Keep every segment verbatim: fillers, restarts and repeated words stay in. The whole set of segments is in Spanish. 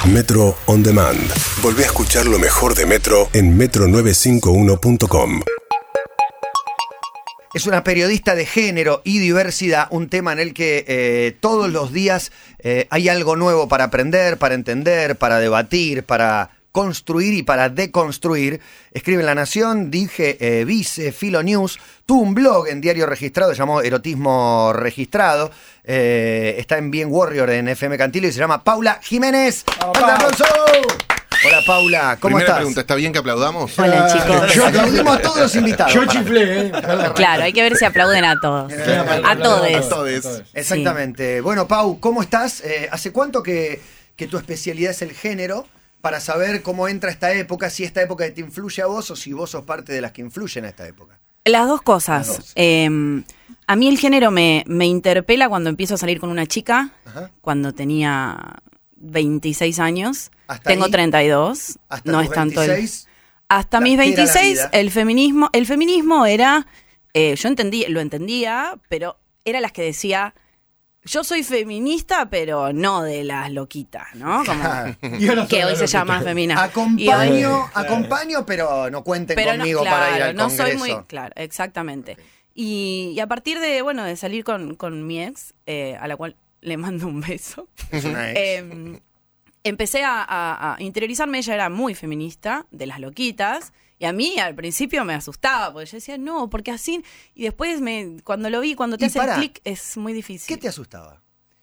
Metro On Demand. Volvé a escuchar lo mejor de Metro en metro novecientos cincuenta y uno punto com. Es una periodista de género y diversidad, un tema en el que eh, todos los días eh, hay algo nuevo para aprender, para entender, para debatir, para construir y para deconstruir. Escribe en La Nación, dije, eh, Vice, Filo News, tuvo un blog en Diario Registrado, se llamó Erotismo Registrado, eh, está en Bien Warrior en F M Cantillo y se llama Paula Jiménez. ¡Fuerte aplauso! Hola Paula, ¿cómo Primera estás? pregunta, ¿está bien que aplaudamos? Hola chicos. Yo aplaudimos a todos los invitados. Yo chiflé, ¿eh? Claro, hay que ver si aplauden a todos. A todos. A todos. Exactamente. Sí. Bueno, Pau, ¿cómo estás? Eh, ¿Hace cuánto que, que tu especialidad es el género? Para saber cómo entra esta época, si esta época te influye a vos o si vos sos parte de las que influyen a esta época. Las dos cosas. Las dos. Eh, a mí el género me, me interpela cuando empiezo a salir con una chica, Ajá. cuando tenía veintiséis años. ¿Hasta Tengo ahí? treinta y dos. ¿Hasta no tus es tanto el, veintiséis? Hasta La, mis veintiséis, era el feminismo, el feminismo era, eh, yo entendí, lo entendía, pero era las que decía, yo soy feminista, pero no de las loquitas, ¿no? Como no que hoy se llama femina. Acompaño, hoy, acompaño, pero no cuenten pero conmigo no, claro, para ir al no congreso. Soy muy, claro, exactamente. Y, y a partir de, bueno, de salir con, con mi ex, eh, a la cual le mando un beso, Es una ex. eh, empecé a, a, a interiorizarme. Ella era muy feminista, de las loquitas. Y a mí al principio me asustaba, porque yo decía, no, porque así... Y después, me cuando lo vi, cuando te Y hace pará, el clic, es muy difícil. ¿Qué te asustaba?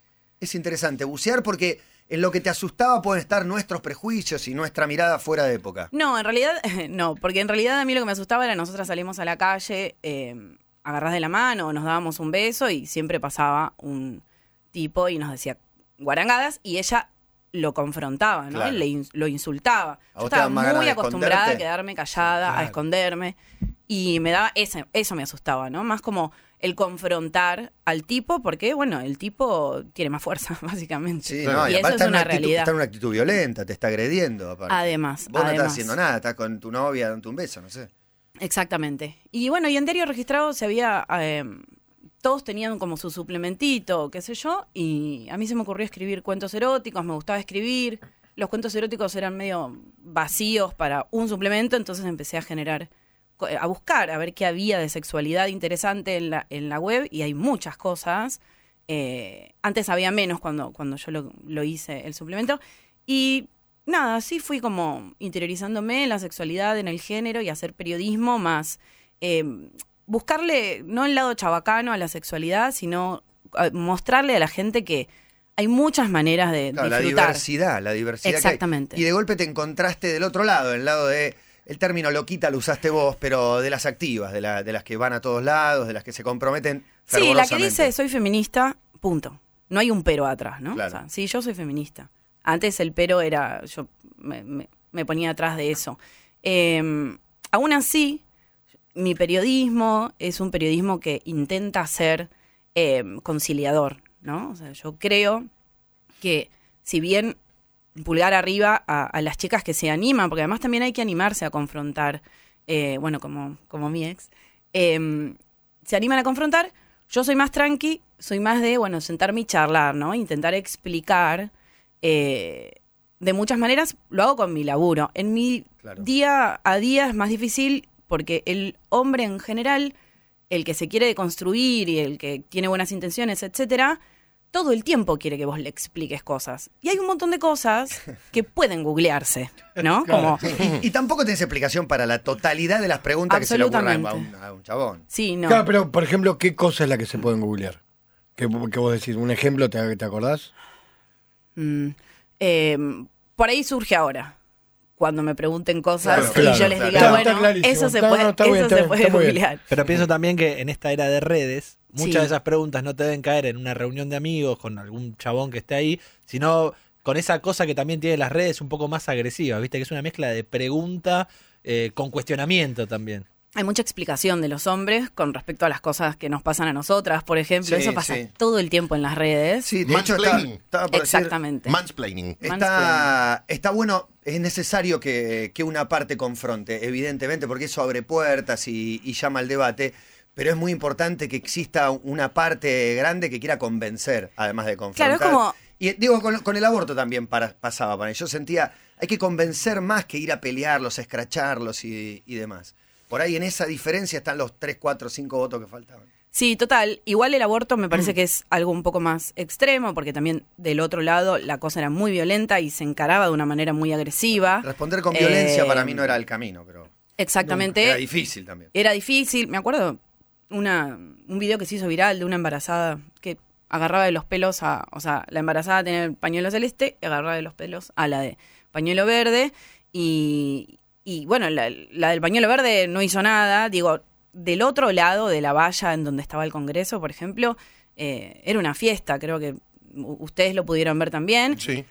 Es interesante bucear porque en lo que te asustaba pueden estar nuestros prejuicios y nuestra mirada fuera de época. No, en realidad, no, porque en realidad a mí lo que me asustaba era nosotras salimos a la calle, eh, agarrás de la mano, nos dábamos un beso y siempre pasaba un tipo y nos decía guarangadas y ella lo confrontaba, ¿no? Claro. Le in- lo insultaba. ¿A Yo vos te estaba dan más ganas muy de acostumbrada a esconderte? quedarme callada, Claro. a esconderme. Y me daba ese, eso me asustaba, ¿no? Más como el confrontar al tipo, porque, bueno, el tipo tiene más fuerza, básicamente. Sí, Claro. no, y, Y eso aparte es está en una actitud, realidad. está en una actitud violenta, te está agrediendo. Aparte. Además, Vos no además. estás haciendo nada, estás con tu novia dándote un beso, no sé. Exactamente. Y bueno, y en Diario Registrado se había... Eh, todos tenían como su suplementito, qué sé yo, y a mí se me ocurrió escribir cuentos eróticos, me gustaba escribir. Los cuentos eróticos eran medio vacíos para un suplemento, entonces empecé a generar, a buscar, a ver qué había de sexualidad interesante en la, en la web, y hay muchas cosas. Eh, antes había menos cuando, cuando yo lo, lo hice, el suplemento. Y nada, así fui como interiorizándome en la sexualidad, en el género, y hacer periodismo más... Eh, buscarle, no el lado chabacano a la sexualidad, sino eh, mostrarle a la gente que hay muchas maneras de Claro, la disfrutar. diversidad, la diversidad. Exactamente. Que hay. Y de golpe te encontraste del otro lado, el lado de... El término loquita lo usaste vos, pero de las activas, de, la, de las que van a todos lados, de las que se comprometen Sí, la que fervorosamente. dice soy feminista, punto. No hay un pero atrás, ¿no? Claro. O sea, sí, yo soy feminista. Antes el pero era, yo me, me, me ponía atrás de eso. Eh, aún así, mi periodismo es un periodismo que intenta ser eh, conciliador, ¿no? O sea, yo creo que si bien pulgar arriba a, a las chicas que se animan, porque además también hay que animarse a confrontar, eh, bueno, como, como mi ex, eh, se animan a confrontar, yo soy más tranqui, soy más de, bueno, sentarme y charlar, ¿no? Intentar explicar eh, de muchas maneras, lo hago con mi laburo. En mi Claro. día a día es más difícil porque el hombre en general, el que se quiere deconstruir y el que tiene buenas intenciones, etcétera, todo el tiempo quiere que vos le expliques cosas. Y hay un montón de cosas que pueden googlearse, ¿no? Claro. Como, Y tampoco tenés explicación para la totalidad de las preguntas que se le ocurran a un, Absolutamente. a un chabón. sí, no. Claro, pero por ejemplo, ¿qué cosa es la que se pueden googlear? ¿Qué, qué vos decís? ¿Un ejemplo? ¿Te, te acordás? Mm, eh, por ahí surge ahora. Cuando me pregunten cosas Claro, y claro, yo les claro. diga, Está- bueno, está clarísimo. eso se Está- puede, no, está bien, eso está se bien, puede está muy bien. googlear. Pero pienso también que en esta era de redes, muchas Sí. de esas preguntas no te deben caer en una reunión de amigos con algún chabón que esté ahí, sino con esa cosa que también tienen las redes un poco más agresiva, ¿viste? Que es una mezcla de pregunta eh, con cuestionamiento también. Hay mucha explicación de los hombres con respecto a las cosas que nos pasan a nosotras, por ejemplo. Sí, Eso pasa sí. todo el tiempo en las redes. Sí, de hecho estaba, Mansplaining. estaba por decir, Exactamente. Mansplaining. está, está bueno, es necesario que, que una parte confronte, evidentemente, porque eso abre puertas y, y llama al debate, pero es muy importante que exista una parte grande que quiera convencer, además de confrontar. Claro, es como- Y digo, con, con el aborto también para, pasaba para mí. Yo sentía, hay que convencer más que ir a pelearlos, a escracharlos y, y demás. Por ahí en esa diferencia están los tres, cuatro, cinco votos que faltaban. Sí, total. Igual el aborto me parece que es algo un poco más extremo, porque también del otro lado la cosa era muy violenta y se encaraba de una manera muy agresiva. Responder con violencia Eh, para mí no era el camino, pero Exactamente. era difícil también. Era difícil. Me acuerdo una, un video que se hizo viral de una embarazada que agarraba de los pelos a... O sea, la embarazada tenía el pañuelo celeste y agarraba de los pelos a la de pañuelo verde. Y, y bueno, la, la del pañuelo verde no hizo nada. Digo, del otro lado de la valla en donde estaba el Congreso, por ejemplo, eh, era una fiesta. Creo que u- ustedes lo pudieron ver también. Sí.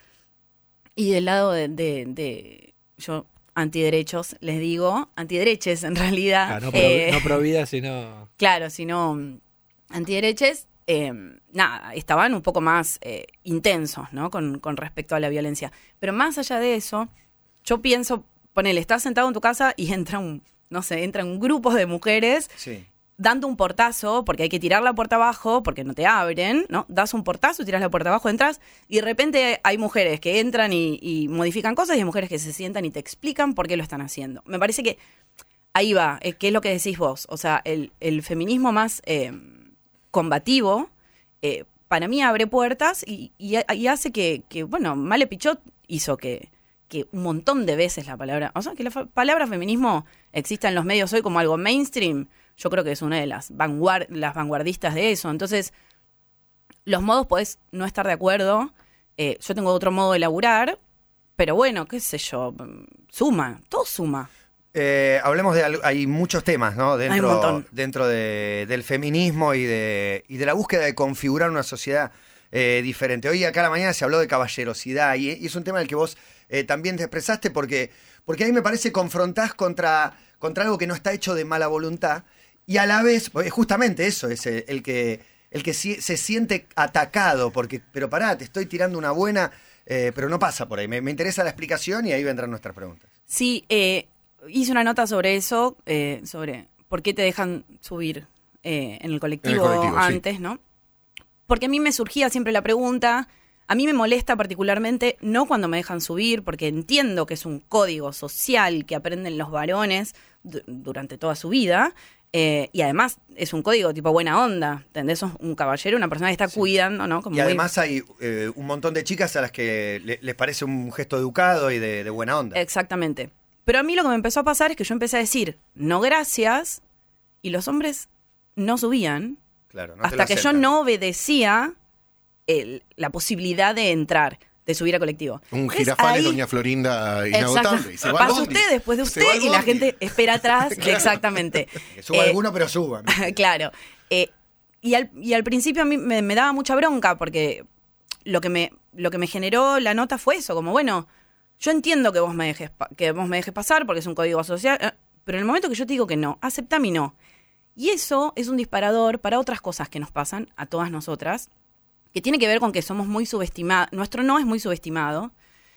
Y del lado de... de, de yo... antiderechos, les digo, antidereches en realidad. Ah, no, pro, eh, no pro vida, sino... Claro, sino mm, antidereches, eh, nada, estaban un poco más eh, intensos, ¿no? Con, con respecto a la violencia. Pero más allá de eso, yo pienso, ponele, estás sentado en tu casa y entra un, no sé, entra un grupo de mujeres Sí. dando un portazo, porque hay que tirar la puerta abajo, porque no te abren, ¿no? Das un portazo, tiras la puerta abajo, entras, y de repente hay mujeres que entran y, y modifican cosas, y hay mujeres que se sientan y te explican por qué lo están haciendo. Me parece que ahí va, eh, ¿qué es lo que decís vos? O sea, el, el feminismo más eh, combativo, eh, para mí abre puertas y, y, y hace que, que, bueno, Male Pichot hizo que, que un montón de veces la palabra, o sea, que la fa- palabra feminismo exista en los medios hoy como algo mainstream. Yo creo que es una de las, vanguard las vanguardistas de eso. Entonces, los modos podés no estar de acuerdo. Eh, yo tengo otro modo de laburar, pero bueno, qué sé yo, suma, todo suma. Eh, hablemos de al- hay muchos temas, ¿no? Hay un Dentro, montón. dentro de- del feminismo y de, y de la búsqueda de configurar una sociedad eh, diferente. Hoy acá a la mañana se habló de caballerosidad y, y es un tema en el que vos eh, también te expresaste porque, porque a mí me parece confrontás contra, contra algo que no está hecho de mala voluntad y a la vez, pues, justamente eso es el, el que, el que si- se siente atacado, porque, pero pará, te estoy tirando una buena, eh, pero no pasa por ahí. Me, me interesa la explicación y ahí vendrán nuestras preguntas. Sí, eh, hice una nota sobre eso, eh, sobre por qué te dejan subir eh, en el colectivo, En el colectivo, sí. antes, ¿no? Porque a mí me surgía siempre la pregunta, a mí me molesta particularmente, no cuando me dejan subir, porque entiendo que es un código social que aprenden los varones du- durante toda su vida, eh, y además es un código tipo buena onda, ¿entendés? Sos un caballero, una persona que está cuidando, ¿no? Como Y muy- además hay eh, un montón de chicas a las que le- les parece un gesto educado y de, de buena onda. Exactamente. Pero a mí lo que me empezó a pasar es que yo empecé a decir, no gracias, y los hombres no subían, Claro, no te hasta lo que yo aceptan. no obedecía el- la posibilidad de entrar, de subir a colectivo. Un Entonces, Girafales, ahí- Doña Florinda Exacto. inagotable. Y se va al Pasa bondi. usted después de Se usted va al y la bondi. gente espera atrás. Exactamente. Que suba Eh, alguno, pero suban. claro. Eh, y, al, y al principio a mí me, me daba mucha bronca porque lo que me lo que me generó la nota fue eso, como bueno, yo entiendo que vos me dejes pa- que vos me dejes pasar porque es un código social, eh, pero en el momento que yo te digo que no, acepta mi no. Y eso es un disparador para otras cosas que nos pasan a todas nosotras, que tiene que ver con que somos muy subestimados, nuestro no es muy subestimado.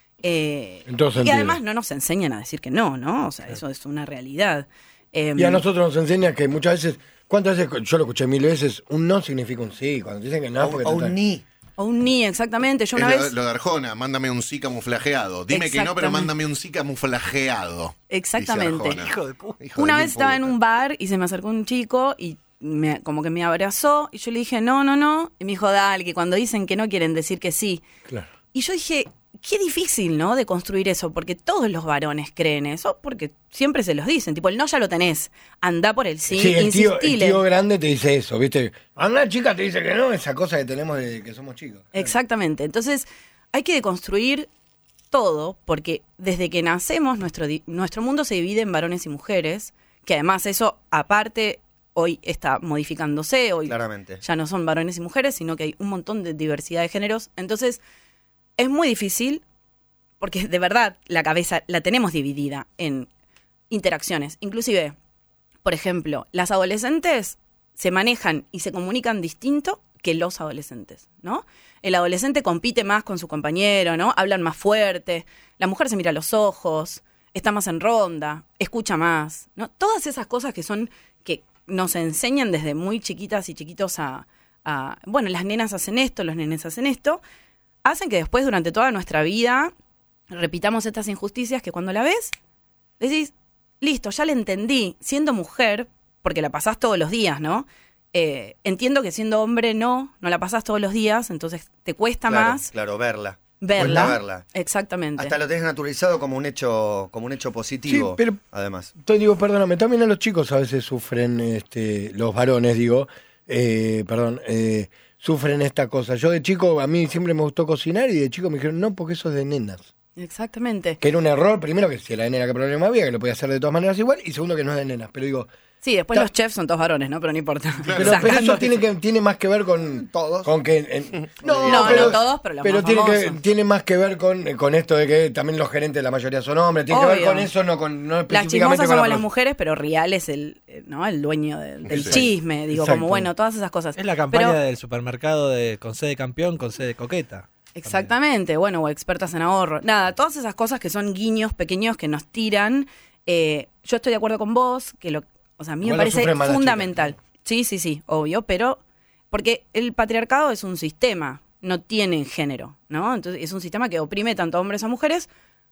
eh, En todo y sentido. además no nos enseñan a decir que no, ¿no? O sea, eso es una realidad. Eh, Y a nosotros nos enseña que muchas veces, ¿cuántas veces? Yo lo escuché mil veces, un no significa un sí. Cuando te dicen que no, O, porque o te un están- ni. O un ni, exactamente. Yo Es una lo, vez... lo de Arjona, mándame un sí camuflajeado. Dime que no, pero Exactamente. mándame un sí camuflajeado. Exactamente. Dice Arjona. Hijo de puta. Hijo de Una mil vez estaba en putas. un bar y se me acercó un chico y me, como que me abrazó y yo le dije, no, no, no. Y me dijo, dale, que cuando dicen que no quieren decir que sí. Claro. Y yo dije, qué difícil, ¿no? De construir eso, porque todos los varones creen eso, porque siempre se los dicen. Tipo, el no ya lo tenés, anda por el sí, Sí, el tío, el insistile. tío grande te dice eso, ¿viste? A una chica te dice que no, esa cosa que tenemos de que somos chicos. Exactamente. Entonces, hay que deconstruir todo, porque desde que nacemos, nuestro, di- nuestro mundo se divide en varones y mujeres, que además eso, aparte, hoy está modificándose, hoy Claramente. ya no son varones y mujeres, sino que hay un montón de diversidad de géneros. Entonces, es muy difícil, porque de verdad la cabeza la tenemos dividida en interacciones. Inclusive, por ejemplo, las adolescentes se manejan y se comunican distinto que los adolescentes, ¿no? El adolescente compite más con su compañero, ¿no? Hablan más fuerte, la mujer se mira a los ojos, está más en ronda, escucha más, ¿no? Todas esas cosas que son, que nos enseñan desde muy chiquitas y chiquitos a, a bueno, las nenas hacen esto, los nenes hacen esto. hacen que después, durante toda nuestra vida, repitamos estas injusticias que cuando la ves, decís, listo, ya la entendí. Siendo mujer, porque la pasás todos los días, ¿no? Eh, entiendo que siendo hombre no, no la pasás todos los días, entonces te cuesta Claro, más claro, verla. verla. Cuesta verla. Exactamente. Hasta lo tenés naturalizado como un hecho, como un hecho positivo, Sí, pero- además. Te digo, perdóname, también a los chicos a veces sufren, este, los varones, digo, eh, perdón, eh, sufren esta cosa. Yo de chico, a mí siempre me gustó cocinar y de chico me dijeron, no, porque eso es de nenas. Exactamente. Que era un error, primero que si era de nena, ¿qué problema había? Que lo podía hacer de todas maneras igual, y segundo que no es de nenas. Pero digo, Sí, después Ta- los chefs son todos varones, ¿no? Pero no importa. pero, pero Sacando eso tiene, que, tiene más que ver con... Todos. Con que, en- No, no todos, pero los más tiene, que, famosos. tiene más que ver con, con esto de que también los gerentes, la mayoría son hombres. Tiene que ver Obvio. con eso, no, con, no Las específicamente chismosas con somos la las profe- mujeres, pero Rial es el, eh, ¿no? el dueño del, del Sí. chisme, digo, Exacto. como bueno, todas esas cosas. Es la campaña Pero- del supermercado de con sede campeón, con sede coqueta. Exactamente, bueno, o expertas en ahorro. Nada, todas esas cosas que son guiños pequeños que nos tiran. eh, yo estoy de acuerdo con vos, que lo, o sea, a mí Igual me lo parece sufren más las fundamental. Sí, sí, sí, obvio, pero porque el patriarcado es un sistema, no tiene género, ¿no? Entonces es un sistema que oprime tanto a hombres a mujeres.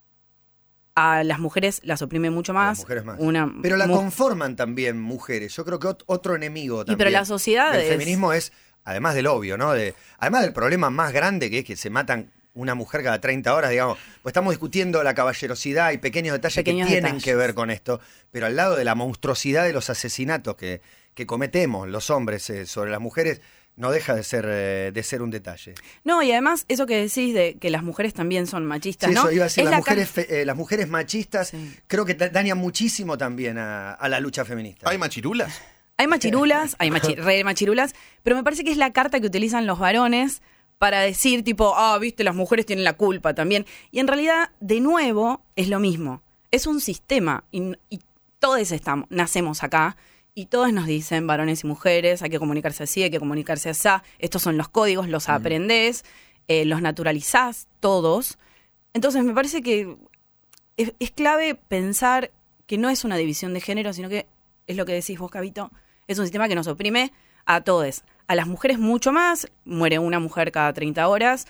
A las mujeres las oprime mucho A más. las mujeres más. Una Pero la mu- conforman también mujeres. Yo creo que ot- otro enemigo Y también. pero la sociedad del es- feminismo es, además del obvio, ¿no? De, además del problema más grande que es que se matan una mujer cada treinta horas, digamos. Pues estamos discutiendo la caballerosidad y pequeños detalles Pequeños que tienen detalles. que ver con esto. Pero al lado de la monstruosidad de los asesinatos que, que cometemos los hombres eh, sobre las mujeres, no deja de ser, eh, de ser un detalle. No, y además eso que decís de que las mujeres también son machistas, Sí, ¿no? eso iba a decir, Es las la mujeres, can- fe- eh, las mujeres machistas Sí. creo que da- dañan muchísimo también a, a la lucha feminista. ¿Hay machirulas? Hay machirulas, hay machi- re machirulas, pero me parece que es la carta que utilizan los varones para decir tipo, ah, viste, las mujeres tienen la culpa también. Y en realidad, de nuevo, es lo mismo. Es un sistema y, y todos estamos, nacemos acá y todos nos dicen, varones y mujeres, hay que comunicarse así, hay que comunicarse así. Estos son los códigos, los aprendés, eh, los naturalizás todos. Entonces me parece que es, es clave pensar que no es una división de género, sino que es lo que decís vos, Cabito, es un sistema que nos oprime a todos. A las mujeres mucho más, muere una mujer cada treinta horas.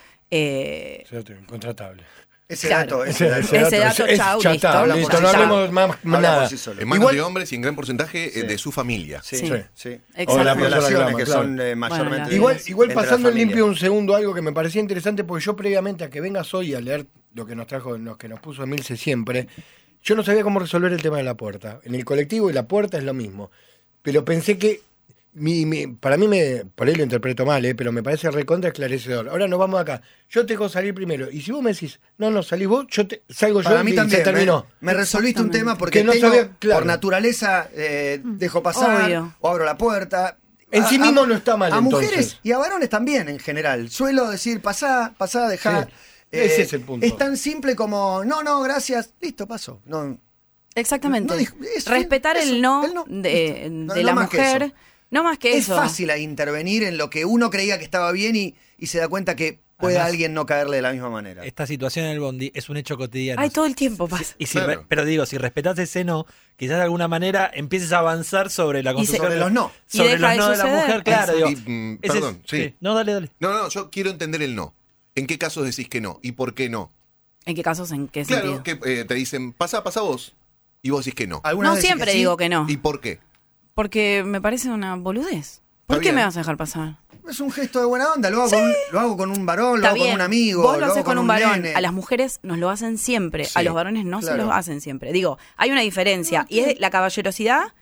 Eh, Incontratable. Ese Claro. dato, ese dato. Ese dato, es- chau, ya listo. está, Habla por listo, sí no solo. hablemos más, más Habla nada. por sí solo. En manos Igual- de hombres y en gran porcentaje eh, Sí. de su familia. Sí, Sí. sí. sí. Exacto. O las la persona violaciones clama, que claro. son eh, mayormente. Bueno, Igual, entre igual la pasando en familia. limpio un segundo, algo que me parecía interesante, porque yo previamente a que vengas hoy a leer lo que nos trajo, lo que nos puso Emilce siempre, yo no sabía cómo resolver el tema de la puerta. En el colectivo y la puerta es lo mismo. Pero pensé que, mi, mi- para mí, me, por ahí lo interpreto mal, ¿eh? Pero me parece recontra esclarecedor. Ahora nos vamos acá. Yo te dejo salir primero. Y si vos me decís, no, no, salís vos, yo te, salgo yo Para mí y también. se terminó. Me, me resolviste un tema porque Que no tengo, sabía, claro. por naturaleza eh, dejo pasar Obvio. o abro la puerta. En sí mismo no está mal, A entonces. mujeres y a varones también, en general. Suelo decir, pasá, pasá, dejá. Sí. Ese es el punto. Es tan simple como, no, no, gracias, listo, paso. No, Exactamente. No dijo- es- Respetar eso, el no, el no, de, listo. No- de no la más que mujer. eso. No más que es eso. fácil a intervenir en lo que uno creía que estaba bien y, y se da cuenta que puede Además, alguien no caerle de la misma manera. Esta situación en el bondi es un hecho cotidiano. Ay, todo el tiempo pasa. Y si Claro. re- pero digo, si respetás ese no, quizás de alguna manera empieces a avanzar sobre la Y se- construcción Sobre de- los no. Y sobre deja los de no de la suceder. mujer, claro. Digo, Y, mm, ese es- perdón, sí. No, dale, dale. No, no, yo quiero entender el no. ¿En qué casos decís que no? ¿Y por qué no? ¿En qué casos? ¿En qué Claro, sentido? que eh, te dicen, pasa, pasa vos. Y vos decís que no. ¿Alguna No vez decís siempre sí? digo que no. ¿Y por qué? Porque me parece una boludez. ¿Por Está qué bien. me vas a dejar pasar? Es un gesto de buena onda, lo hago, con, un, lo hago con un varón, lo Está hago con bien. un amigo, Vos lo hago haces con un varón. nene. A las mujeres nos lo hacen siempre. Sí, A los varones no se claro. lo hacen siempre. Digo, hay una diferencia. Y es la caballerosidad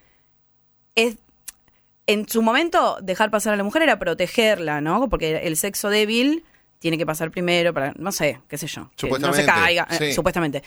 es. En su momento, dejar pasar a la mujer era protegerla, ¿no? Porque el sexo débil tiene que pasar primero para, no sé, qué sé yo. Que no se Supuestamente, caiga, eh, sí. supuestamente.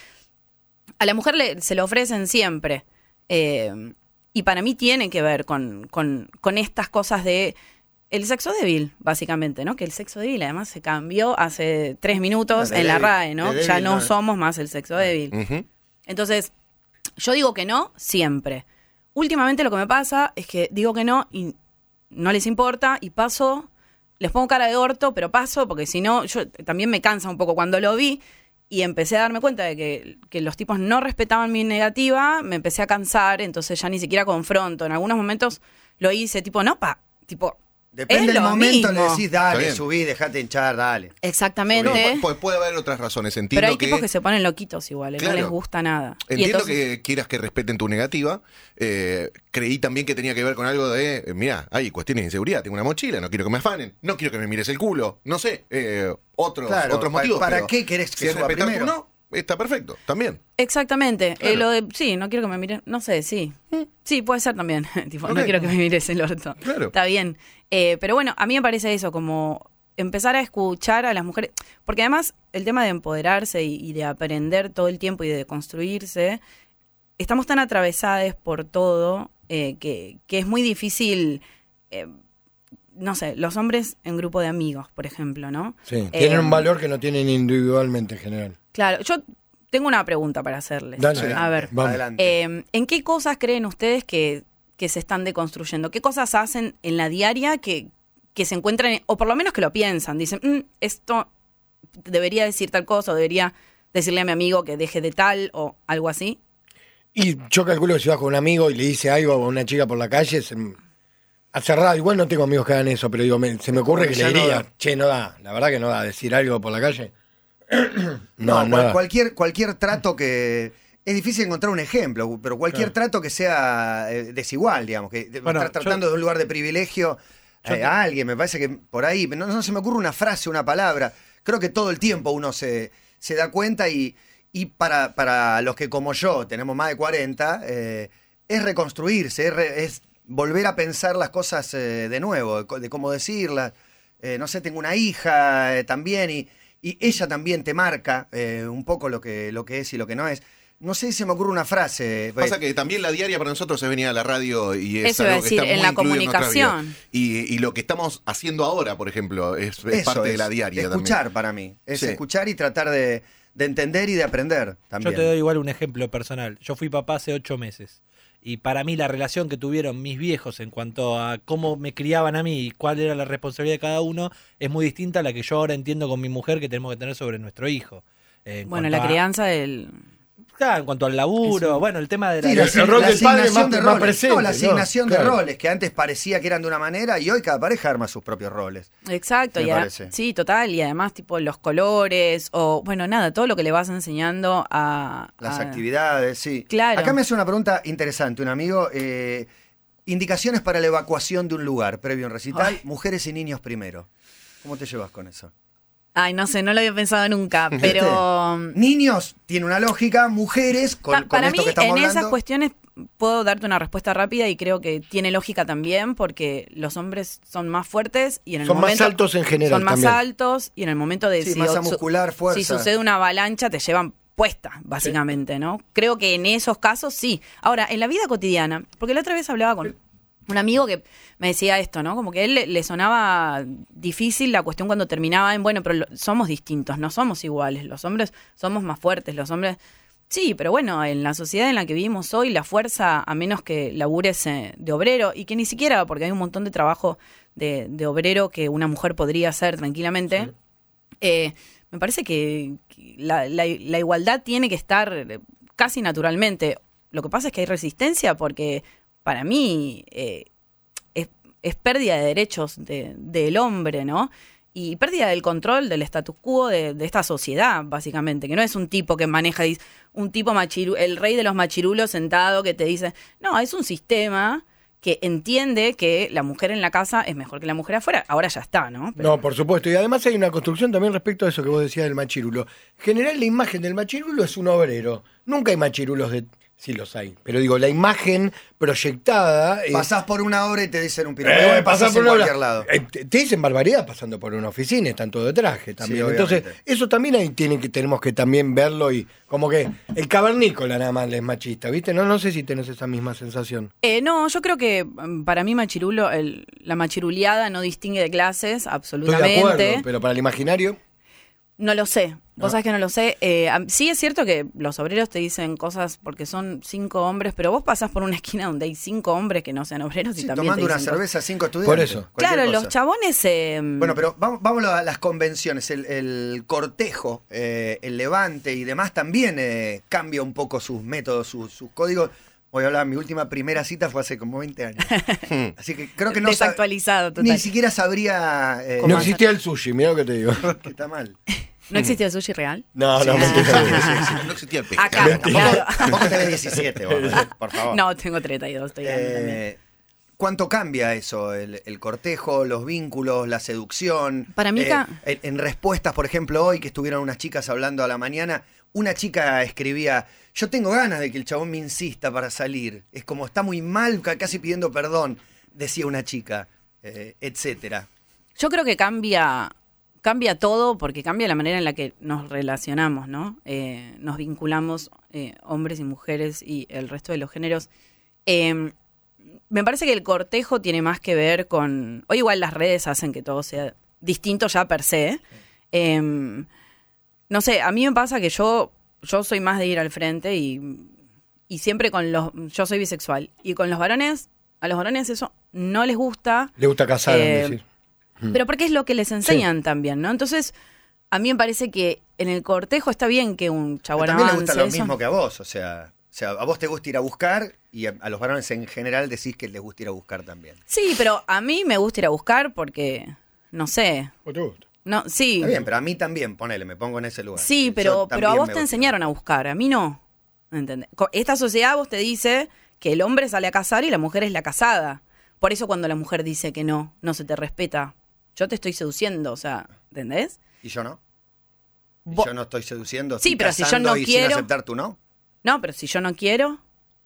A la mujer le, se lo ofrecen siempre. Eh, y para mí tiene que ver con, con, con estas cosas de el sexo débil, básicamente, ¿no? Que el sexo débil además se cambió hace tres minutos De en la débil, RAE, ¿no? de Ya débil, no no. somos más el sexo débil. Ujú. Entonces, yo digo que no siempre. Últimamente lo que me pasa es que digo que no y no les importa y paso, les pongo cara de orto, pero paso porque si no, yo también me cansa un poco cuando lo vi y empecé a darme cuenta de que, que los tipos no respetaban mi negativa, me empecé a cansar, entonces ya ni siquiera confronto. En algunos momentos lo hice tipo, no, pa, tipo, Depende Es del lo momento, le mismo. decís, Está dale, bien. subí, dejate hinchar, dale. Exactamente. No, pu- puede haber otras razones. Entiendo pero hay que, tipos que se ponen loquitos igual, Claro. no les gusta nada. Y Entiendo entonces- que quieras que respeten tu negativa. Eh, creí también que tenía que ver con algo de, eh, mira, hay cuestiones de inseguridad, tengo una mochila, no quiero que me afanen, no quiero que me mires el culo, no sé, eh, otros, Claro, otros pa- motivos. ¿para pero qué querés que si es suba respetar tu primero? no, está perfecto, también. Exactamente. Claro. Eh, lo de, sí, no quiero que me miren. No sé, sí. Sí, puede ser también. Tipo, Ok. no quiero que me mires el orto. Claro. Está bien. Eh, pero bueno, a mí me parece eso, como empezar a escuchar a las mujeres. Porque además, el tema de empoderarse y, y de aprender todo el tiempo y de construirse, estamos tan atravesadas por todo eh, que, que es muy difícil. eh, no sé, los hombres en grupo de amigos, por ejemplo, ¿no? Sí, Eh, tienen un valor que no tienen individualmente en general. Claro, yo tengo una pregunta para hacerles. Dale. A ver. Vamos. Adelante. Eh, ¿En qué cosas creen ustedes que, que se están deconstruyendo? ¿Qué cosas hacen en la diaria que, que se encuentran, en- o por lo menos que lo piensan? Dicen, "Mm, esto debería decir tal cosa, o debería decirle a mi amigo que deje de tal, o algo así. Y yo calculo que si vas con un amigo y le dice algo a una chica por la calle, se, a cerrado, igual no tengo amigos que hagan eso, pero digo, me- se me ocurre que Ya le no diría, da. che, no da, la verdad que no da, decir algo por la calle. No, no, cual- da. cualquier, cualquier trato que... Es difícil encontrar un ejemplo, pero cualquier Claro. trato que sea eh, desigual, digamos, que te- Bueno, estar tratando yo- de un lugar de privilegio yo eh, te- a alguien, me parece que por ahí, no, no se me ocurre una frase, una palabra. Creo que todo el tiempo uno se, se da cuenta y, y para, para los que como yo tenemos más de cuarenta, eh, es reconstruirse, es, re- es volver a pensar las cosas eh, de nuevo, de, co- de cómo decirlas. Eh, no sé, tengo una hija eh, también y, y ella también te marca eh, un poco lo que, lo que es y lo que no es. No sé si se me ocurre una frase. Pasa que también la diaria para nosotros es venir a la radio y es Eso iba a algo que decir, está en muy la incluido en nuestras vidas. comunicación. Y, y lo que estamos haciendo ahora, por ejemplo, es, es Eso parte de es, la diaria escuchar también. para mí. Es Sí. escuchar y tratar de, de entender y de aprender también. Yo te doy igual un ejemplo personal. Yo fui papá hace ocho meses. Y para mí la relación que tuvieron mis viejos en cuanto a cómo me criaban a mí y cuál era la responsabilidad de cada uno es muy distinta a la que yo ahora entiendo con mi mujer que tenemos que tener sobre nuestro hijo. Eh, en Bueno, cuanto la a- crianza del... Claro, en cuanto al laburo, Eso. bueno, el tema de la... Sí, la, El rol la del padre asignación más- de más roles. presente, no, la ¿no? asignación de Claro. roles, que antes parecía que eran de una manera y hoy cada pareja arma sus propios roles. Exacto, Me y a- parece. sí, total, y además tipo los colores, o bueno, nada, todo lo que le vas enseñando a... Las a- actividades, sí. Claro. Acá me hace una pregunta interesante un amigo. eh, indicaciones para la evacuación de un lugar previo a un recital. Ay. Mujeres y niños primero. ¿Cómo te llevas con eso? Ay, no sé, no lo había pensado nunca, pero... Niños tiene una lógica, mujeres con, Pa- con para esto mí, que estamos en hablando. esas cuestiones puedo darte una respuesta rápida y creo que tiene lógica también porque los hombres son más fuertes y en el Son más momento... altos en general Son más también. altos y en el momento de... Sí, si masa su- muscular, fuerza. Si sucede una avalancha, te llevan puesta, básicamente, ¿no? Creo que en esos casos sí. Ahora, en la vida cotidiana, porque la otra vez hablaba con un amigo que me decía esto, ¿no? Como que a él le, le sonaba difícil la cuestión cuando terminaba en, bueno, pero lo- somos distintos, no somos iguales. Los hombres somos más fuertes, los hombres... Sí, pero bueno, en la sociedad en la que vivimos hoy, la fuerza, a menos que labures eh, de obrero, y que ni siquiera, porque hay un montón de trabajo de, de obrero que una mujer podría hacer tranquilamente, eh, me parece que que la, la- la igualdad tiene que estar eh, casi naturalmente. Lo que pasa es que hay resistencia porque para mí eh, es, es pérdida de derechos de- del hombre, ¿no? Y pérdida del control del status quo de, de esta sociedad, básicamente, que no es un tipo que maneja, y- un tipo machiru, el rey de los machirulos sentado que te dice, no, es un sistema que entiende que la mujer en la casa es mejor que la mujer afuera. Ahora ya está, ¿no? Pero- No, por supuesto. Y además hay una construcción también respecto a eso que vos decías del machirulo. En general, la imagen del machirulo es un obrero. Nunca hay machirulos de... Sí los hay. Pero digo, la imagen proyectada... es- Pasás por una obra y te dicen un piropo. Eh, Igual pasás pasás por en una- cualquier lado. Eh, te, te dicen barbaridad pasando por una oficina, están todo de traje también. Sí, Entonces, obviamente. eso también ahí tiene que, tenemos que también verlo y como que el cavernícola nada más es machista, ¿viste? No, no sé si tenés esa misma sensación. Eh, no, yo creo que mm, para mí machirulo, el- la machiruleada no distingue de clases, Estoy de absolutamente. acuerdo, pero para el imaginario... No lo sé. Vos No. sabés que no lo sé. Eh, am- sí es cierto que los obreros te dicen cosas porque son cinco hombres, pero vos pasás por una esquina donde hay cinco hombres que no sean obreros y Sí, también tomando te una dicen cosas. cerveza, cinco estudiantes. Por eso. cualquier Claro, cosa. los chabones... eh, Bueno, pero vamos, vamos a las convenciones. El, el cortejo, eh, el levante y demás también eh, cambia un poco sus métodos, sus, sus códigos. Hoy hablaba, mi última primera cita fue hace como veinte años. Así que creo que no sab- Desactualizado, total. Ni siquiera sabría... eh, No existía el sushi, mira lo que te digo. que está mal. ¿No existía el sushi real? No, no, Sí, mentira. No existía el pescado. Acá, claro. Tampoco tenés diecisiete, vos, por favor. No, tengo treinta y dos, estoy grande también. Eh, ¿Cuánto cambia eso? El, el cortejo, los vínculos, la seducción. Para mí Eh, ca- en, en respuestas, por ejemplo, hoy que estuvieron unas chicas hablando a la mañana, una chica escribía, yo tengo ganas de que el chabón me insista para salir. Es como está muy mal, ca- casi pidiendo perdón, decía una chica, eh, etcétera. Yo creo que cambia, cambia todo porque cambia la manera en la que nos relacionamos, ¿no? Eh, nos vinculamos, eh, hombres y mujeres y el resto de los géneros. Eh, me parece que el cortejo tiene más que ver con... Hoy igual las redes hacen que todo sea distinto ya per se. Eh, no sé, a mí me pasa que yo, yo soy más de ir al frente y, y siempre con los... Yo soy bisexual y con los varones, a los varones eso no les gusta. Le gusta casar, Eh, decir. Pero porque es lo que les enseñan también, ¿no? Entonces, a mí me parece que en el cortejo está bien que un Pero chabón también le avance, gusta lo eso. mismo que a vos, o sea, o sea, a vos te gusta ir a buscar y a, a los varones en general decís que les gusta ir a buscar también. Sí, pero a mí me gusta ir a buscar porque, no sé, ¿O te gusta? no, sí, Está bien, pero a mí también, ponele, me pongo en ese lugar. sí, Yo pero, pero a también vos me te gusta. enseñaron a buscar, a mí no, ¿entendés? Co- Esta sociedad vos te dice que el hombre sale a cazar y la mujer es la casada. Por eso cuando la mujer dice que no, no se te respeta. Yo te estoy seduciendo, o sea, ¿entendés? ¿Y yo no? ¿Y Vo- yo no estoy seduciendo? Sí, estoy pero si yo casando no y quiero- sin aceptar tu no. No, pero si yo no quiero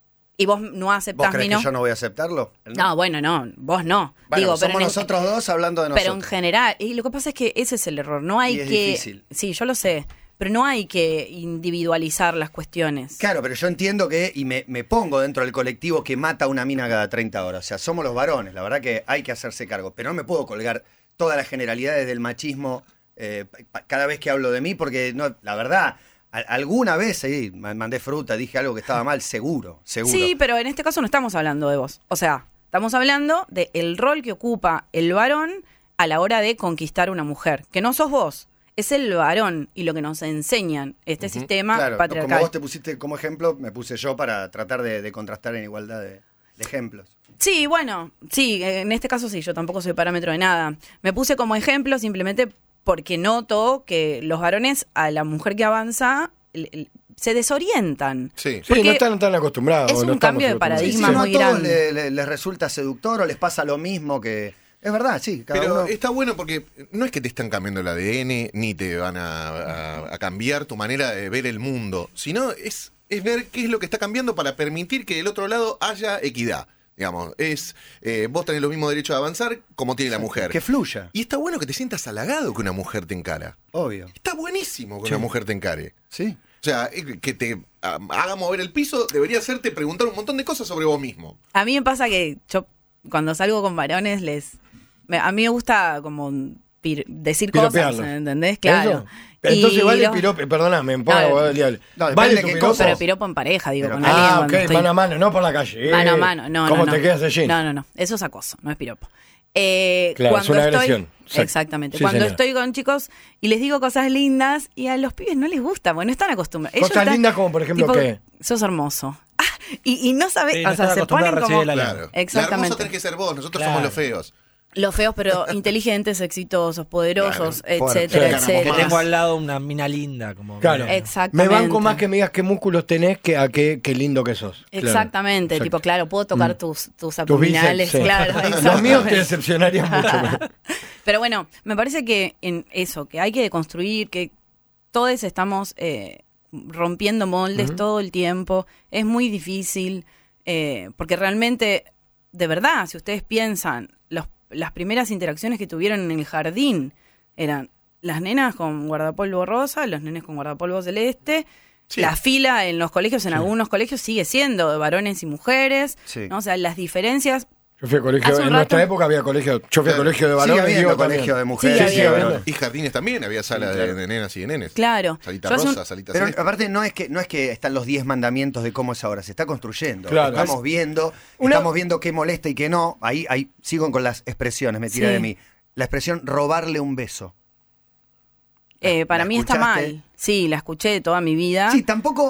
y vos no ¿Vos aceptás crees mi no. que yo no voy a aceptarlo? ¿El No, bueno, no, vos no. Bueno, Digo, somos pero en- nosotros dos hablando de nosotros. Pero en general, y lo que pasa es que ese es el error. No hay Y es que. difícil. Sí, yo lo sé. Pero no hay que individualizar las cuestiones. Claro, pero yo entiendo que, y me, me pongo dentro del colectivo que mata a una mina cada treinta horas. O sea, somos los varones, la verdad que hay que hacerse cargo. Pero no me puedo colgar todas las generalidades del machismo eh, pa- cada vez que hablo de mí, porque no, la verdad, a- alguna vez sí, ma- mandé fruta, dije algo que estaba mal, seguro, seguro. Sí, pero en este caso no estamos hablando de vos. O sea, estamos hablando del rol que ocupa el varón a la hora de conquistar una mujer. Que no sos vos, es el varón y lo que nos enseñan este sistema Claro, como patriarcal. vos te pusiste como ejemplo, me puse yo para tratar de, de contrastar en igualdad de, de ejemplos. Sí, bueno, sí, en este caso sí, yo tampoco soy parámetro de nada. Me puse como ejemplo simplemente porque noto que los varones a la mujer que avanza el- el- se desorientan. Sí. Sí, Porque no están tan acostumbrados. es no un estamos cambio de acostumbrados. Sí, sí, paradigma no muy a todos grande. le- le- les resulta seductor o les pasa lo mismo que... Es verdad, sí, cada Pero uno... está bueno porque no es que te están cambiando el A D N, ni te van a, a- a cambiar tu manera de ver el mundo, sino es, es ver qué es lo que está cambiando para permitir que del otro lado haya equidad. Digamos, es eh, vos tenés los mismos derechos de avanzar como tiene la mujer. Que fluya, Y está bueno que te sientas halagado que una mujer te encara. obvio. Está buenísimo que Sí. una mujer te encare. Sí. O sea, eh, que te ah, haga mover el piso debería hacerte preguntar un montón de cosas sobre vos mismo. A mí me pasa que yo cuando salgo con varones les me- a mí me gusta como pir- decir cosas, Piropearlos. ¿entendés? Claro. ¿Eso? Entonces Y vale los- pirope, perdóname, me pongo No, abogado del diablo. no, depende ¿Vale de tu qué piropo? cosa. Pero piropo en pareja, digo, Pero- con alguien Ah, cuando ok, estoy- mano a mano, no por la calle. Mano a Eh, mano, no, ¿Cómo no, te no. quedas allí? No, no, no, eso es acoso, no es piropo. Eh, Claro, cuando es una estoy, agresión. Exacto. Exactamente. Sí, cuando señora. estoy con chicos y les digo cosas lindas y a los pibes no les gusta, porque no están acostumbrados. Ellos Cosas están- lindas como, por ejemplo, tipo, ¿qué? Sos hermoso. Ah, y, y no sabes, Sí, no o sea, están se acostumbrados ponen a como recibir el halago. Claro. Exactamente. La hermosa tenés que ser vos, nosotros Claro. somos los feos. los feos, pero inteligentes, exitosos, poderosos, Claro, fuerte. etcétera, Sí, Que etcétera. tengo al lado una mina linda. Como Claro. que- Exactamente. Me banco más que me digas qué músculos tenés que a qué, qué lindo que sos. Claro. Exactamente, Exacto. tipo, claro, puedo tocar Mm. tus, tus Tus abdominales, bíceps, sí. claro. Los míos te exactamente. decepcionarían mucho. Pero bueno, me parece que en eso, que hay que deconstruir, que todos estamos eh, rompiendo moldes Ujú. todo el tiempo, es muy difícil, eh, porque realmente, de verdad, si ustedes piensan, los, las primeras interacciones que tuvieron en el jardín eran las nenas con guardapolvo rosa, los nenes con guardapolvo celeste. Sí. La fila en los colegios, en algunos colegios, sigue siendo de varones y mujeres. Sí. ¿no? O sea, las diferencias. Yo fui a colegio, Hace un en nuestra rato- época había colegio, yo fui a Claro. colegio de Sigue varones. habiendo digo, colegio también. de mujeres. Sí, Sí, sí, había. habiendo. Y jardines también, había sala Sí, de, claro. de nenas y de nenes. Claro. Salita Yo hace un- rosa, salita Pero celeste. aparte no es que no es que están los diez mandamientos de cómo es ahora, se está construyendo. Claro. Estamos viendo, Una- estamos viendo qué molesta y qué no. Ahí, ahí sigo con las expresiones, me tira Sí. de mí. La expresión robarle un beso. Eh, para ¿La mí está escuchaste? mal. Sí, la escuché toda mi vida. Sí, tampoco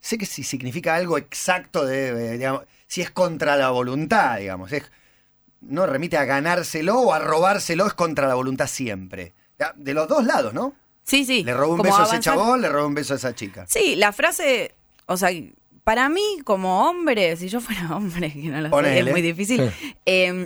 sé que si significa algo exacto de, de, digamos, si es contra la voluntad, digamos, es, no remite a ganárselo o a robárselo, es contra la voluntad siempre. De los dos lados, ¿no? Sí, sí. Le robó un como beso a ese avanzar- chabón, le robó un beso a esa chica. Sí, la frase, o sea, para mí como hombre, si yo fuera hombre, que no lo sé, Ponele. es muy difícil, eh,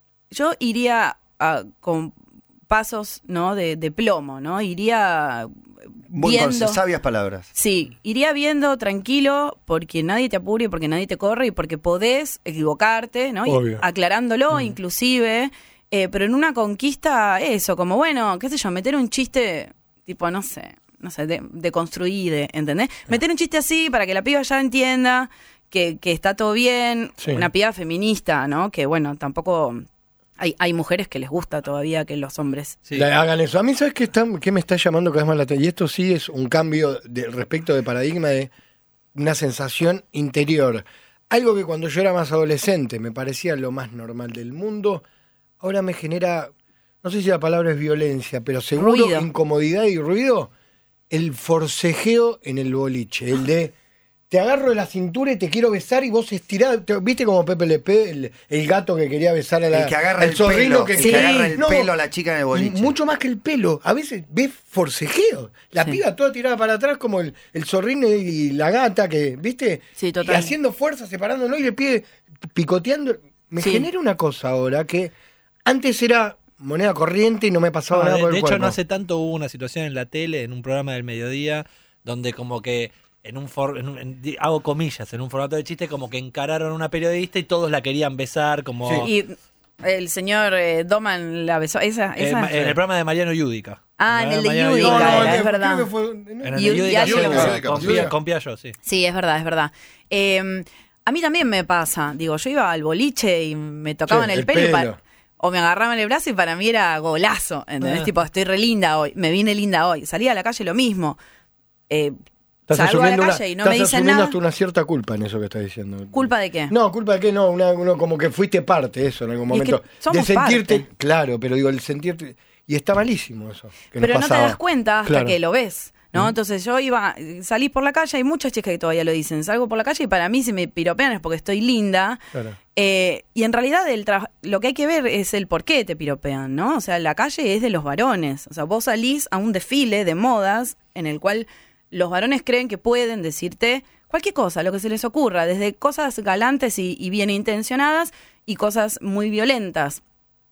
yo iría a- con pasos, ¿no? de, de plomo, ¿no? Iría Buen viendo... consejo, sabias palabras. Sí, iría viendo tranquilo porque nadie te apure, porque nadie te corre y porque podés equivocarte, ¿no? Y Obvio. aclarándolo, Mm. inclusive, eh, pero en una conquista, eso, como bueno, qué sé yo, meter un chiste, tipo, no sé, no sé, de, de construir, ¿entendés? Meter un chiste así para que la piba ya entienda que, que está todo bien, Sí. una piba feminista, ¿no? Que bueno, tampoco... Hay, hay mujeres que les gusta todavía que los hombres... Sí. Le hagan eso. A mí, ¿sabes qué, está, qué me está llamando cada vez más la atención? Y esto sí es un cambio de, respecto de paradigma de una sensación interior. Algo que cuando yo era más adolescente me parecía lo más normal del mundo, ahora me genera, no sé si la palabra es violencia, pero seguro Ruido. incomodidad y ruido, el forcejeo en el boliche, el de... Te agarro de la cintura y te quiero besar y vos estirás, te- ¿viste como Pepe Le Pew, el, el gato que quería besar a la, El que agarra al el zorrino pelo, que el quería- que agarra el No, pelo a la chica en el boliche. mucho más que el pelo. A veces ves forcejeo. La Sí. piba toda tirada para atrás como el, el zorrino y la gata que, ¿viste? Sí, total. Y haciendo fuerza, separándolo y el pie picoteando. Me Sí. genera una cosa ahora que antes era moneda corriente y no me pasaba No, nada de, por el de hecho, cuerpo. no hace tanto hubo una situación en la tele, en un programa del mediodía, donde como que en un, for, en un en- di- hago comillas, en un formato de chiste, como que encararon a una periodista y todos la querían besar, como Y el señor eh, Doman la besó, esa... eh, esa ma- en el programa de Mariano Yudica. Ah, en el de Mariano Yudica, No, no, era, que- es verdad. creo que fue- En el Y- de y Yudica, alguien sí, lo con- besó. con Pia- con Piaggio, sí. Sí, es verdad, es verdad. Eh, a mí también me pasa. Digo, yo iba al boliche y me tocaban Sí, el, el pelo, y pelo. pa- o me agarraban el brazo y para mí era golazo. ¿Entendés? Ah. Tipo, estoy re linda hoy, me vine linda hoy. Salí a la calle lo mismo. Eh, Estás salgo a la asumiendo, una, calle y no estás me dicen asumiendo nada. hasta una cierta culpa en eso que estás diciendo. ¿Culpa de qué? No, culpa de qué no, una, uno como que fuiste parte de eso en algún Y es que momento. de somos sentirte, parte. claro, pero digo, el sentirte. Y está malísimo eso. que nos Pero no te pasaba. das cuenta hasta Claro. que lo ves, ¿no? Entonces yo iba, salí por la calle, hay muchas chicas que todavía lo dicen, salgo por la calle y para mí si me piropean es porque estoy linda. Claro. Eh, y en realidad el tra- lo que hay que ver es el por qué te piropean, ¿no? O sea, la calle es de los varones. O sea, vos salís a un desfile de modas en el cual los varones creen que pueden decirte cualquier cosa, lo que se les ocurra, desde cosas galantes y, y bien intencionadas y cosas muy violentas.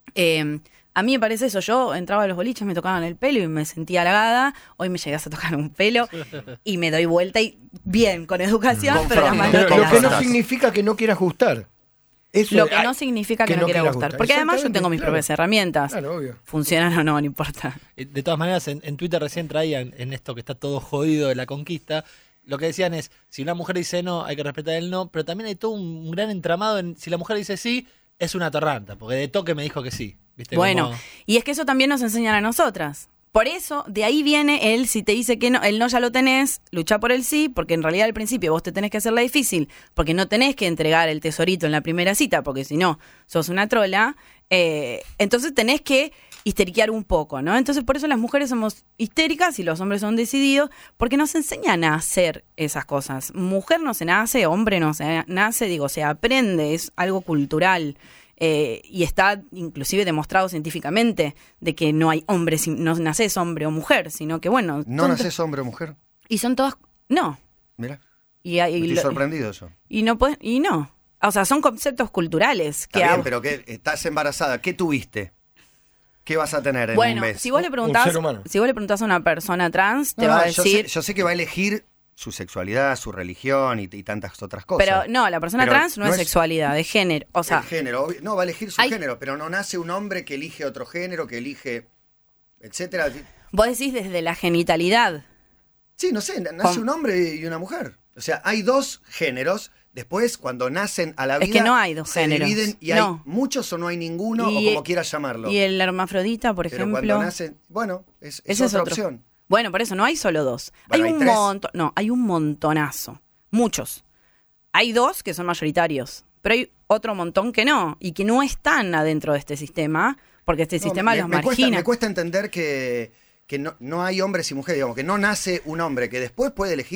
Eh, a mí me parece eso, yo entraba a los boliches, me tocaban el pelo y me sentía halagada, hoy me llegas a tocar un pelo y me doy vuelta y bien, con educación, Con pero las fronda. manos Pero lo que no Confrontas. significa que no quieras gustar. Eso Lo es- que no significa que, que no no quiera quieras gustar. gustar. Porque además yo Exactamente, tengo mis claro. propias herramientas. Claro, obvio. Funcionan o no, no importa. Eh, De todas maneras, en, en Twitter recién traían, en esto que está todo jodido de la conquista, lo que decían es, si una mujer dice no, hay que respetar el no, pero también hay todo un, un gran entramado en, si la mujer dice sí, es una torranta, porque de toque me dijo que sí. ¿Viste? Bueno, Como- y es que eso también nos enseñan a nosotras. Por eso, de ahí viene el, si te dice que no, el no ya lo tenés, lucha por el sí, porque en realidad al principio vos te tenés que hacerla difícil, porque no tenés que entregar el tesorito en la primera cita, porque si no, sos una trola, eh, entonces tenés que histeriquear un poco, ¿no? Entonces por eso las mujeres somos histéricas y los hombres son decididos, porque nos enseñan a hacer esas cosas. Mujer no se nace, hombre no se nace, digo, se aprende, es algo cultural. Eh, y está inclusive demostrado científicamente de que no hay hombres, no naces hombre o mujer, sino que bueno... ¿No son- naces hombre o mujer? Y son todas... No. Mira, Y, hay- estoy lo- sorprendido yo. y no puede- y no. O sea, son conceptos culturales. Está que bien, a- pero ¿qué? Estás embarazada, ¿qué tuviste? ¿Qué vas a tener en bueno, un mes? si vos le Un preguntás, ser humano. si vos le preguntás a una persona trans, te No, va a no, yo decir... sé, yo sé que va a elegir su sexualidad, su religión y, y tantas otras cosas. Pero no, la persona Pero trans no, es sexualidad, es género. O sea, el género, obvio- no, va a elegir su hay- género, pero no nace un hombre que elige otro género, que elige, etcétera. vos decís desde la genitalidad. Sí, no sé, nace Com- un hombre y una mujer. O sea, hay dos géneros. Después, cuando nacen a la Es vida, que no hay dos se géneros. dividen y No. hay muchos o no hay ninguno, Y- o como quieras llamarlo. Y el hermafrodita, por pero ejemplo... cuando nacen, bueno, es, es Ese es otra otro. opción. Bueno, por eso no hay solo dos. Bueno, hay hay un tres. montón, no, hay un montonazo, muchos. Hay dos que son mayoritarios, pero hay otro montón que no y que no están adentro de este sistema, porque este No, sistema me, los me cuesta, margina. me cuesta entender que, que no, no hay hombres y mujeres, digamos, que no nace un hombre que después puede elegir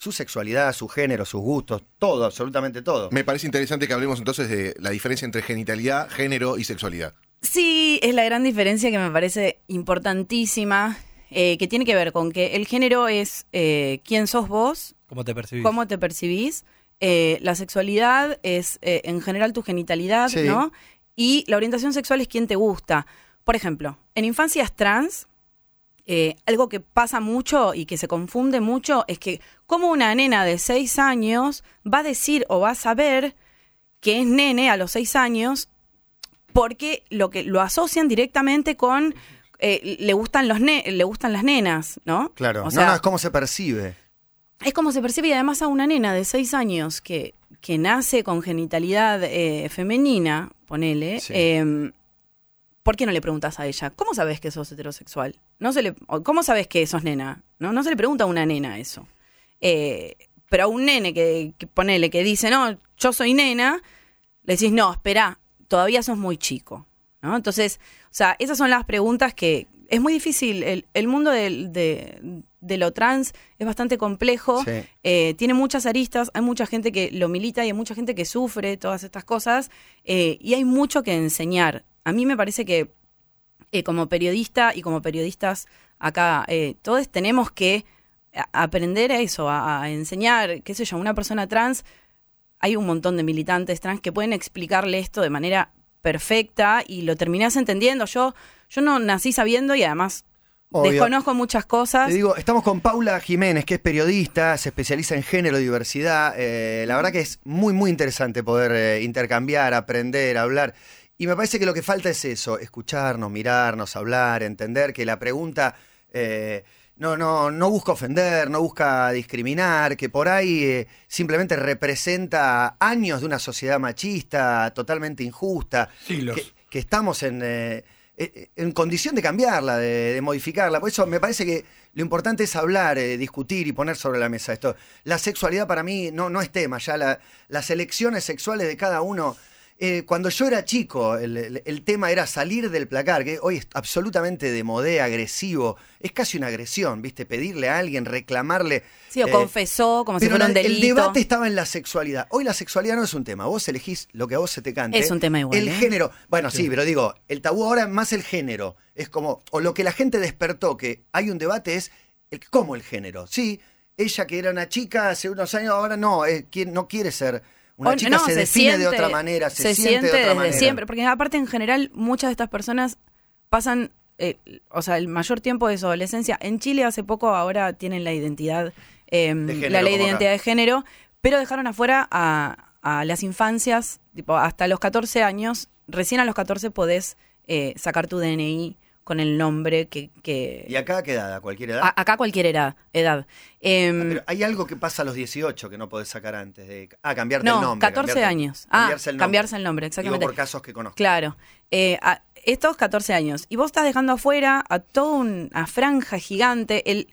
su sexualidad, su género, sus gustos, todo, absolutamente todo. Me parece interesante que hablemos entonces de la diferencia entre genitalidad, género y sexualidad. Sí, es la gran diferencia que me parece importantísima, eh, que tiene que ver con que el género es eh, quién sos vos, ¿Cómo te percibís? cómo te percibís, eh, la sexualidad es eh, en general tu genitalidad, Sí. ¿no? Y la orientación sexual es quién te gusta. Por ejemplo, en infancias trans, eh, algo que pasa mucho y que se confunde mucho es que como una nena de seis años va a decir o va a saber que es nene a los seis años porque lo que lo asocian directamente con eh, le gustan los ne- le gustan las nenas, ¿no? Claro, O no, sea, no, es cómo se percibe. es como se percibe, y además a una nena de seis años que, que nace con genitalidad eh, femenina, ponele, Sí. eh, ¿por qué no le preguntas a ella? ¿Cómo sabes que sos heterosexual? No se le, o ¿Cómo sabes que sos nena? No, no se le pregunta a una nena eso. Eh, pero a un nene que, que ponele, que dice, no, yo soy nena, le decís, no, espera, todavía sos muy chico, ¿no? Entonces, o sea, esas son las preguntas que es muy difícil. El, el mundo del- de, de lo trans es bastante complejo, Sí. eh, tiene muchas aristas, hay mucha gente que lo milita y hay mucha gente que sufre todas estas cosas, eh, y hay mucho que enseñar. A mí me parece que eh, como periodista y como periodistas acá, eh, todos tenemos que a- aprender a eso, a, a enseñar, qué sé yo, a una persona trans. Hay un montón de militantes trans que pueden explicarle esto de manera perfecta y lo terminás entendiendo. Yo, yo no nací sabiendo y además Obvio. desconozco muchas cosas. Te digo, estamos con Paula Jiménez, que es periodista, se especializa en género y diversidad. Eh, la verdad que es muy, muy interesante poder eh, intercambiar, aprender, hablar. Y me parece que lo que falta es eso, escucharnos, mirarnos, hablar, entender que la pregunta eh, no, no, no busca ofender, no busca discriminar, que por ahí eh, simplemente representa años de una sociedad machista totalmente injusta. Siglos. Que, que estamos en, eh, eh, en condición de cambiarla, de, de modificarla. Por eso me parece que lo importante es hablar, eh, discutir y poner sobre la mesa esto. La sexualidad para mí no, no es tema, ya la- las elecciones sexuales de cada uno. Eh, cuando yo era chico, el, el- el tema era salir del placar, que hoy es absolutamente de modé, agresivo. Es casi una agresión, ¿viste? Pedirle a alguien, reclamarle. Sí, o eh, confesó como si pero fuera un la- el delito. debate estaba en la sexualidad. Hoy la sexualidad no es un tema. Vos elegís lo que a vos se te cante. Es un tema igual, El ¿eh? género. Bueno, sí. pero digo, el tabú ahora es más el género. Es como, o lo que la gente despertó, que hay un debate, es el, cómo el género. Sí, ella que era una chica hace unos años, ahora no, eh, quien no quiere ser una O- chica, no, se, define de otra manera, se, siente, de otra desde manera. siempre, porque aparte en general muchas de estas personas pasan, eh, o sea, el mayor tiempo de su adolescencia. En Chile hace poco ahora tienen la identidad, eh, De género, la ley de como acá. identidad de género, pero dejaron afuera a, a las infancias, tipo hasta los catorce años, recién a los catorce podés eh, sacar tu D N I con el nombre que... que ¿Y acá qué edad? ¿A cualquier edad? a- acá cualquier edad. edad. Em, Ah, pero hay algo que pasa a los dieciocho que no podés sacar antes de... Ah, cambiarte no, el nombre. catorce cambiarte- años. Ah, Cambiarse el nombre. cambiarse el nombre, Digo exactamente. por casos que conozco. Claro. Eh, a- estos catorce años. Y vos estás dejando afuera a toda una franja gigante. El,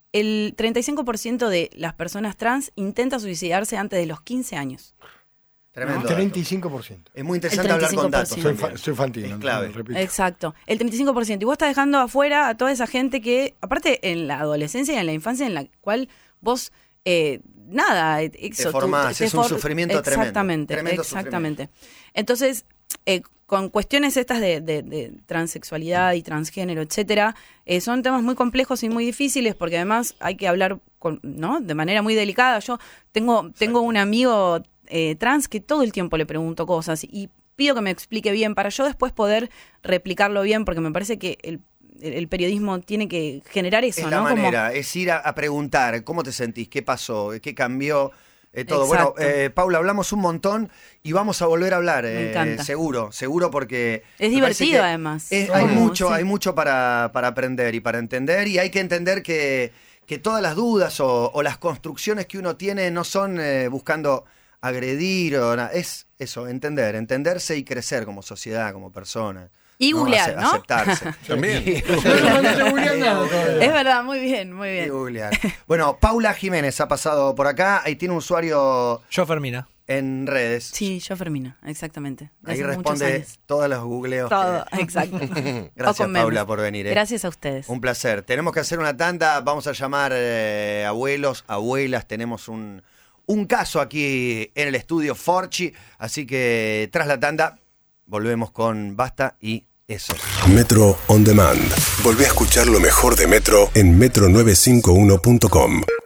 el treinta y cinco por ciento de las personas trans intenta suicidarse antes de los quince años. Tremendo. dato. treinta y cinco por ciento. Es muy interesante El hablar con treinta y datos. cinco por Soy, también. fa- soy infantil, Es no- clave. no, repito. Exacto. El treinta y cinco por ciento. Y vos estás dejando afuera a toda esa gente que, aparte en la adolescencia y en la infancia, en la cual vos, eh, nada, eh, eso, tú- formás, es un for- sufrimiento tremendo. Exactamente, Tremendo exactamente. Entonces, eh, con cuestiones estas de, de- de transexualidad y transgénero, etcétera, eh, son temas muy complejos y muy difíciles porque además hay que hablar con, ¿no? de manera muy delicada. Yo tengo, tengo un amigo eh, trans que todo el tiempo le pregunto cosas y pido que me explique bien para yo después poder replicarlo bien, porque me parece que el, el- el periodismo tiene que generar eso, Es la ¿no? Como- manera, es ir a, a preguntar cómo te sentís, qué pasó, qué cambió, eh, todo. Exacto. Bueno, eh, Paula, hablamos un montón y vamos a volver a hablar, Me eh, encanta. seguro, seguro porque... Es me parece divertido, que además. es- Oh, hay mucho, sí. hay mucho para, para aprender y para entender, y hay que entender que, que todas las dudas o, o las construcciones que uno tiene no son eh, buscando agredir o nada, es eso, entender, entenderse y crecer como sociedad, como persona. Y googlear, Ace- ¿no? Aceptarse. También. Y No, no, no te googlean nada todavía. Es verdad, muy bien, muy y bien. googlear. Bueno, Paula Jiménez ha pasado por acá y tiene un usuario Yo, Fermina. en redes. Sí, yo Fermina, exactamente. de Ahí hace muchos responde años. todos los googleos. Todo, que- exacto. O Gracias, con Paula, memes. por venir. ¿eh? Gracias a ustedes. Un placer. Tenemos que hacer una tanda. Vamos a llamar eh, abuelos, abuelas. Tenemos un, un caso aquí en el estudio Forchi. Así que tras la tanda, volvemos con Basta y eso. Metro On Demand. Volvé a escuchar lo mejor de Metro en metro novecientos cincuenta y uno punto com.